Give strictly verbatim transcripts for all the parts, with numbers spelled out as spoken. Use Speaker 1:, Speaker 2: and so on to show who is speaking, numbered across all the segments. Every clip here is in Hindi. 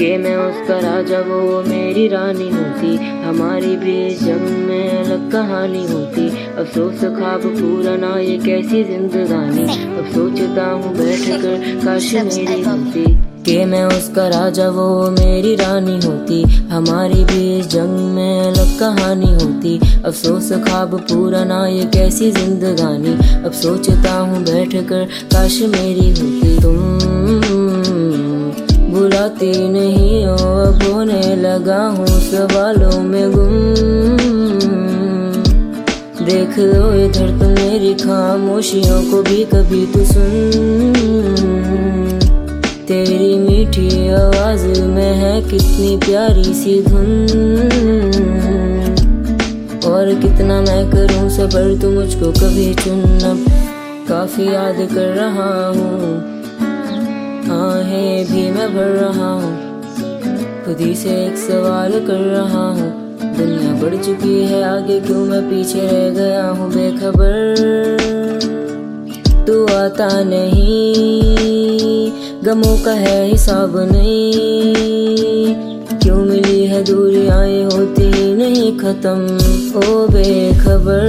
Speaker 1: कि मैं उसका राजा वो मेरी रानी होती, हमारी भी इस जंग में अलग कहानी होती। अफसोस ख्वाब पूरा ना ये कैसी जिंदगानी, अब सोचता हूँ बैठ कर काश मेरी होती। कि मैं उसका राजा वो मेरी रानी होती, हमारी भी इस जंग में अलग कहानी होती। अफसोस ख्वाब पूरा ना ये कैसी जिंदगानी, अब सोचता हूँ बैठ कर काश मेरी होती। तुम बुलाती नहीं हो अब होने लगा हूँ सवालों में गुम। देख लो इधर तुम मेरी खामोशियों को भी कभी तो सुन। तेरी मीठी आवाज में है कितनी प्यारी सी धुन, और कितना मैं करूं सबर तू मुझको कभी चुन। अब काफी याद कर रहा हूँ, आहें भी मैं भर रहा हूँ, खुद ही से एक सवाल कर रहा हूँ। दुनिया बढ़ चुकी है आगे क्यों मैं पीछे रह गया हूँ बेखबर। तू आता नहीं गमों का है हिसाब नहीं, क्यों मिली है दूरियां ये होती नहीं खत्म ओ बेखबर।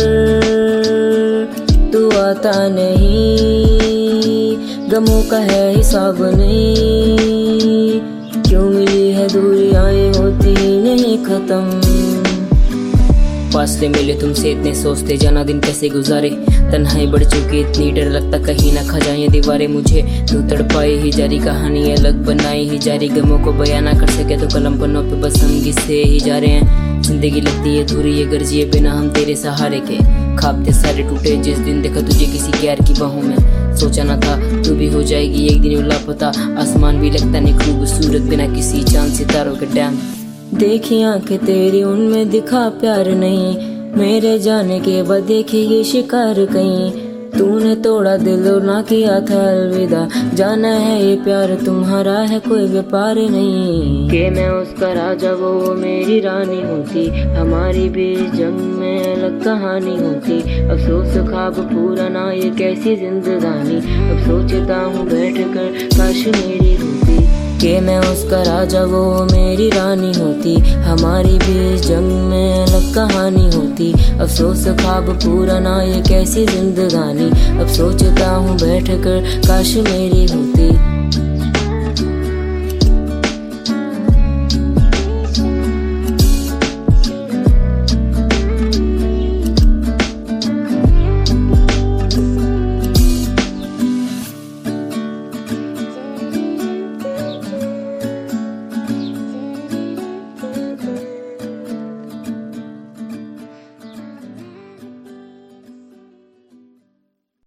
Speaker 1: तू आता नहीं गमों का है हिसाब नहीं, क्यों मिली है दूरियां ये होती नहीं खत्म। फासले मिले तुमसे इतने सोचते जाना दिन कैसे गुजारे, तन्हाई बढ़ चुकी इतनी डर लगता कहीं ना खा जाए दीवारें मुझे। तू तड़पाई ही जारी कहानी अलग बनाई ही जारी, गमों को बयां ना कर सके तो कलम पन्नों पे बस हम घिसते ही जा रहे हैं। जिंदगी लगती है अधूरी ये गर्जिए बिना हम तेरे सहारे के, ख्वाब थे सारे टूटे जिस दिन देखा तुझे किसी गैर की बाहों में। सोचा ना था तू भी हो जाएगी एक दिन लापता, आसमान भी लगता नहीं खूबसूरत बिना किसी चांद सितारों के डैम। देखी आंखें तेरी उनमें दिखा प्यार नहीं, मेरे जाने के बाद देखेगी शिकार कहीं। तूने तोड़ा दिल और ना किया था अलविदा, जाना है ये प्यार तुम्हारा है कोई व्यापार नहीं। कि मैं उसका राजा वो मेरी रानी होती, हमारी भी इस जंग में अलग कहानी होती। अफसोस ख्वाब पूरा ना ये कैसी जिंदगानी, अब सोचता हूँ बैठ कर काश मेरी होती। कि मैं उसका राजा वो मेरी रानी होती, हमारी भी इस जंग में अलग कहानी होती। अफसोस ख्वाब पूरा ना ये कैसी जिंदगानी, अब सोचता हूँ बैठ कर काश मेरी होती।